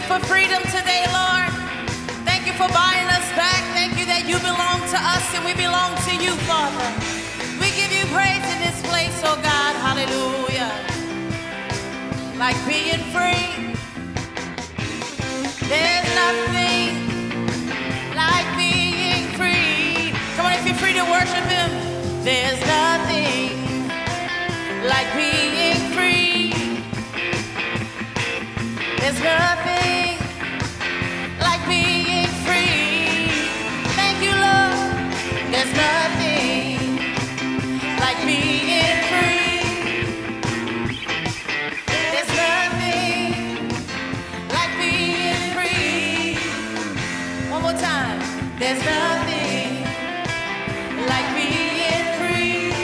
you for freedom today, Lord. Thank you for buying us back. Thank you that you belong to us and we belong to you, Father. We give you praise in this place, oh God. Hallelujah. Like being free. There's nothing like being free. Come on, if you're free to worship him. There's nothing like being free. There's nothing like being free. Thank you, Lord. There's nothing like being free. There's nothing like being free. One more time. There's nothing like being free.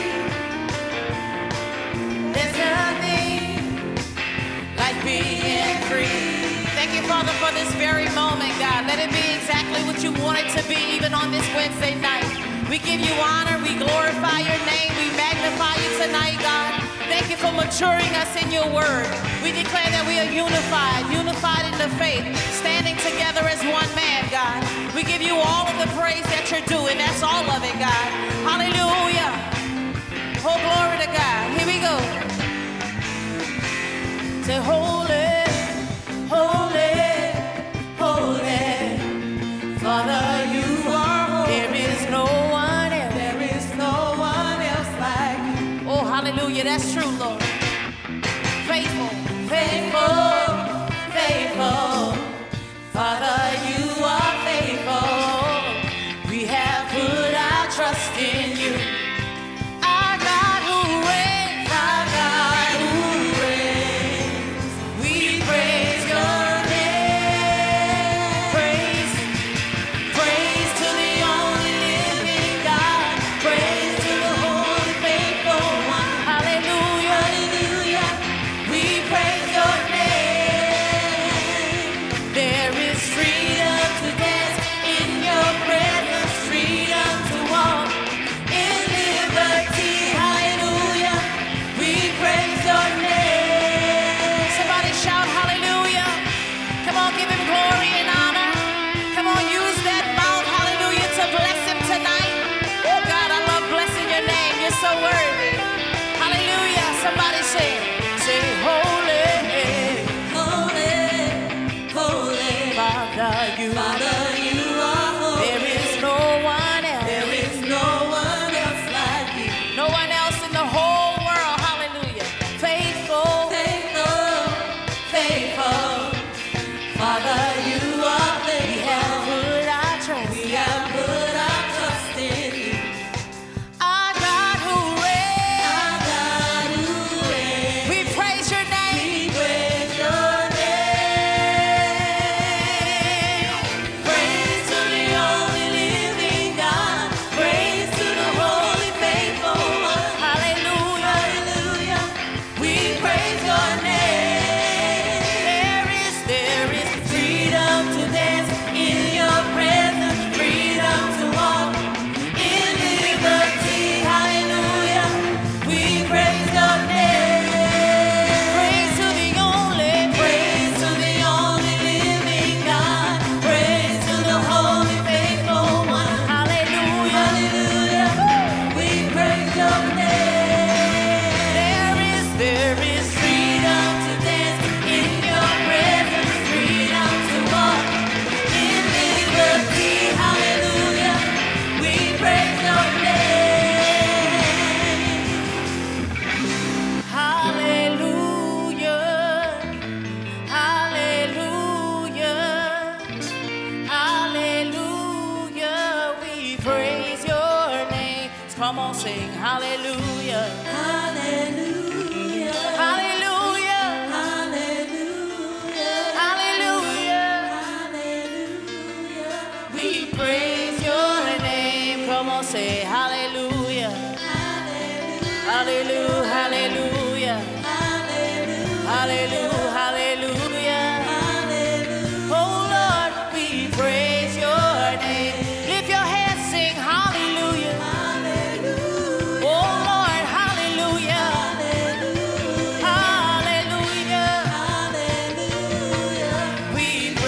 There's nothing like being free. Thank you, Father, for this very moment, God. Let it be exactly what you want it to be, even on this Wednesday night. We give you honor. We glorify your name. We magnify you tonight, God. Thank you for maturing us in your word. We declare that we are unified in the faith, standing together as one man, God. We give you all of the praise that you're doing. That's all of it, God. Hallelujah. Oh, glory to God. Here we go. Say, holy, holy, holy, Father, you are holy. There is no one else. There is no one else like you. Oh, hallelujah. That's true, Lord. Faithful, faithful, faithful. Father, you are faithful. We have put our trust in you. Our God who reigns, our God who reigns. We praise your name. Praise, praise to the only living God. Praise to the holy, faithful one. Hallelujah, hallelujah. We praise your name. There is freedom to dance in your presence, freedom to walk in liberty. Hallelujah. We praise your name. Somebody shout hallelujah. Come on, give him glory and honor. Come on, use that mouth, hallelujah, to bless him tonight. Oh God, I love blessing your name. You're so worthy. Hallelujah. Somebody say holy, holy, holy. Father, you are holy. There is no one else. There is no one else like you. No one else in the whole world. Hallelujah. Faithful, faithful, faithful. Father, you are faithful. We have put our trust. We have put our trust in you. Our God who reigns. Our God who reigns. We praise your name. We praise your name. Praise to the only living God. Praise to the holy, faithful one. Hallelujah, hallelujah. We praise your name. There is freedom to dance in your presence, freedom to walk in liberty. Hallelujah. We praise your name. Praise to the only living God. Praise to the holy, faithful one. Hallelujah, hallelujah. We praise your name. There is freedom to dance in your presence, freedom to walk in liberty. Hallelujah. We praise your name. Hallelujah. Hallelujah. Hallelujah. We praise your name. Come on, sing hallelujah. Hallelujah. Hallelujah. Hallelujah. Hallelujah. Hallelujah. We praise your name. Come on, say hallelujah. Hallelujah. Hallelujah. Hallelujah. Hallelujah. Oh Lord, we praise your name. Lift your hands, sing hallelujah. Oh Lord, hallelujah. Hallelujah. We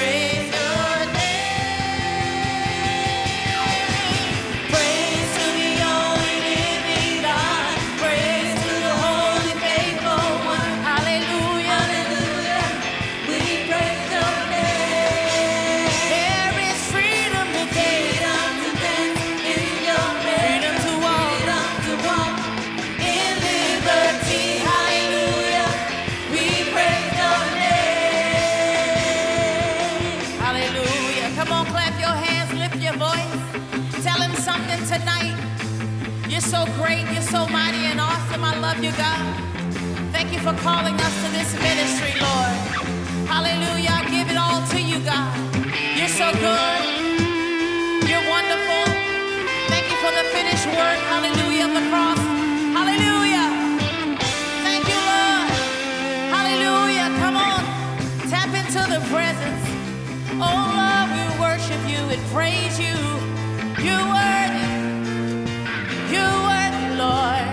tonight. You're so great, you're so mighty and awesome. I love you, God. Thank you for calling us to this ministry, Lord. Hallelujah, I give it all to you, God. You're so good. You're wonderful. Thank you for the finished work, hallelujah, of the cross. Hallelujah. Thank you, Lord. Hallelujah. Come on. Tap into the presence. Oh, Lord, we worship you and praise you. You're worthy. You're worthy, Lord.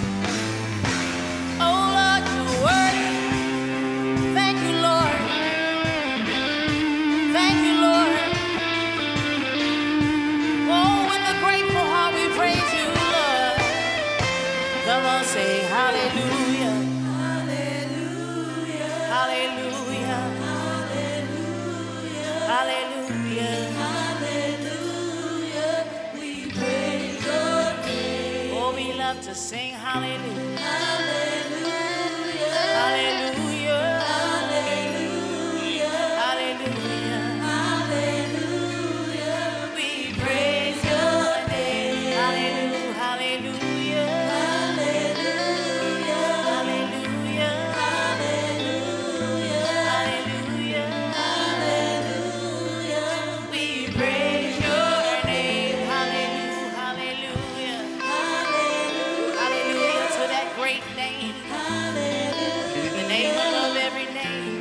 Oh, Lord, you're worthy. Thank you, Lord. Thank you, Lord. Oh, with a grateful heart we praise you, Lord. Come on, say hallelujah. Hallelujah. Hallelujah. Hallelujah. Hallelujah. We praise your name. Oh, we love to sing hallelujah. Hallelujah. Hallelujah. Hallelujah. Hallelujah. Hallelujah. We praise your name. Hallelujah. Hallelujah. Hallelujah. Hallelujah. Hallelujah. Hallelujah. We praise your name. Hallelujah. Hallelujah. Hallelujah to that great name. The name above every name,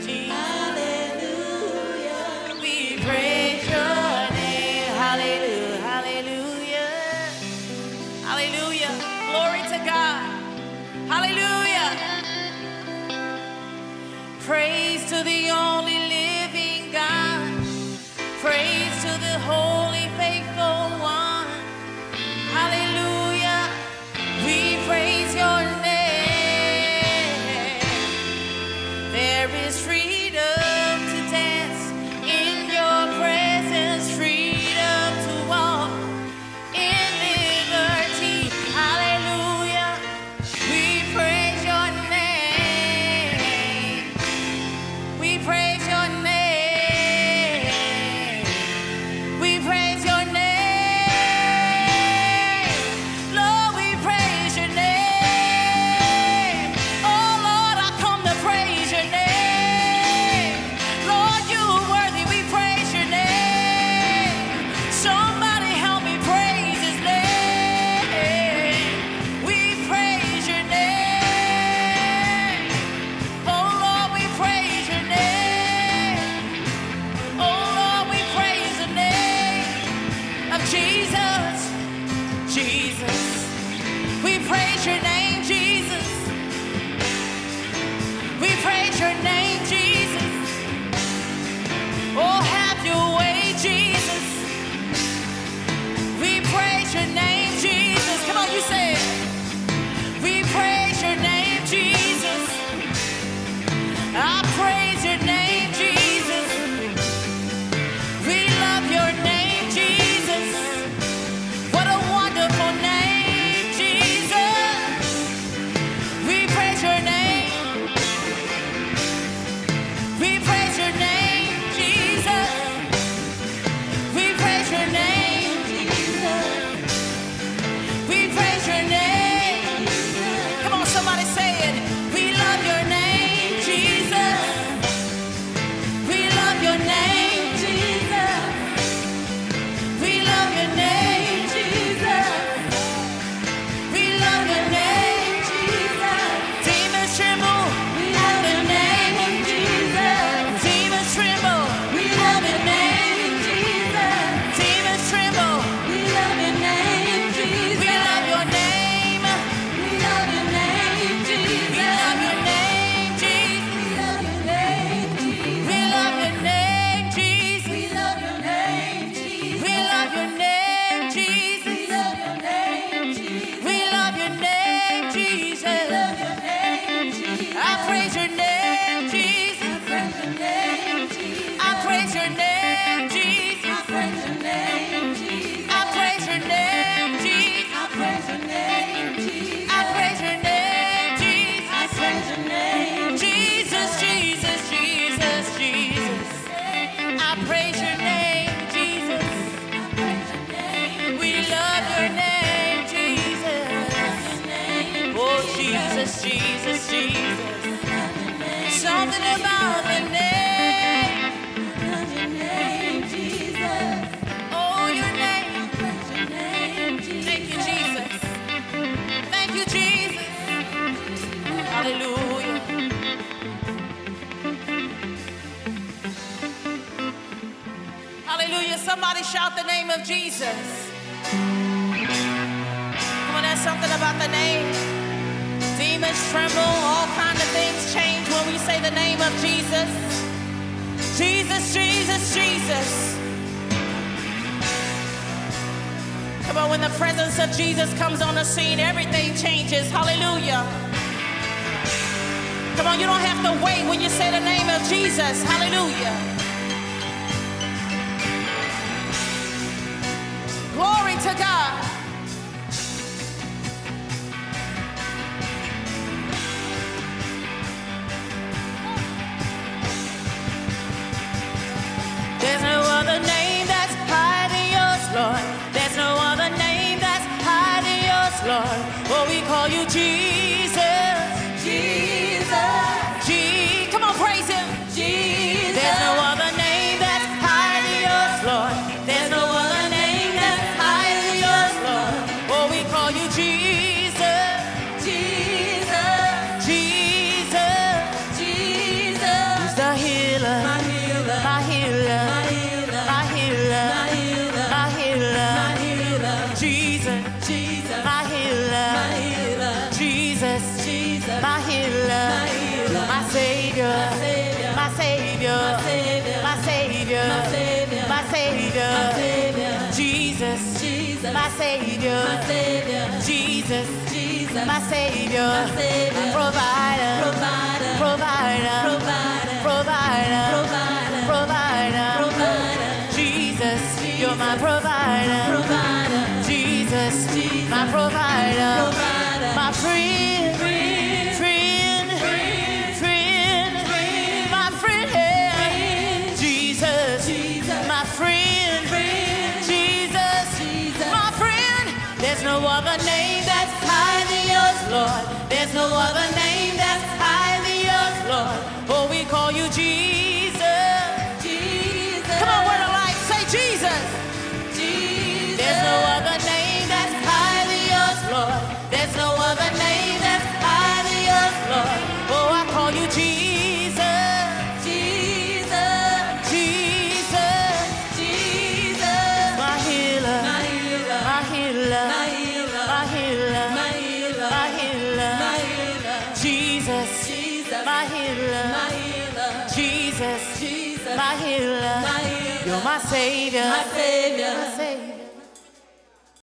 Jesus. We praise your name. Hallelujah. Hallelujah. Hallelujah. Glory to God. Hallelujah. Praise to the only living God. Praise to the holy, faithful one. Hallelujah. We praise your name. There is freedom to dance in your presence, freedom to walk in liberty. Hallelujah. We praise your name. We praise your name. We praise your name. Lord, we praise your name. Oh, Lord, I come to praise your name. Lord, you are worthy. We praise your name. Somebody help me praise his name. We praise your name. Oh, Lord, we praise your name. Oh, Lord, we praise the name of Jesus. Jesus. We praise your name, Jesus. We praise your name, Jesus. Oh, have your way, Jesus. We praise your name, Jesus. Come on, you say it. We praise your name, Jesus. I praise your name, Jesus. We love your name, Jesus. Jesus, Jesus. Something about the name. Your name, Jesus. Oh, your name. Your name, Jesus. Thank you, Jesus. Thank you, Jesus. Hallelujah. Hallelujah. Somebody shout the name of Jesus. Come on, there's something about the name. Demons tremble, all kinds of things change when we say the name of Jesus. Jesus, Jesus, Jesus. Come on, when the presence of Jesus comes on the scene, everything changes. Hallelujah. Come on, you don't have to wait when you say the name of Jesus. Hallelujah. Glory to God. There's no other name that's higher than yours, Lord. There's no other name that's higher than yours, Lord. Oh, we call you Jesus. Jesus. Come on, praise him. Jesus. There's no other name that's higher than yours, Lord. There's no other name that's higher than yours, Lord. Oh, we call you Jesus. Jesus. Jesus. Jesus. He's the healer. My healer. My healer. My healer. My healer. My healer. My healer. My healer. Jesus. Jesus. My healer. My healer. Jesus. Jesus. My healer. My healer. My savior. My savior. My savior. My savior. My savior. My savior. Jesus. Jesus. My savior. My savior. Jesus. Jesus. My savior. My savior. Provider. Provider. Provider. Provider. Provider. Provider. Provider. Provider. Jesus. You're my provider. Provider. Jesus. My provider. Provider. My friend. There's no other name that's higher than yours, Lord. There's no other name that's higher than yours, Lord. Oh, we call you Jesus. Jesus. Come on, word of life, say Jesus. Jesus. There's no other name that's higher than yours, Lord. There's no other name that's higher than yours, Lord. Oh, I call you Jesus. Jesus. Jesus. Jesus. My healer. My healer. My healer. Jesus, my healer, my healer, Jesus, Jesus, my healer, my healer. You're my savior, my savior, my savior.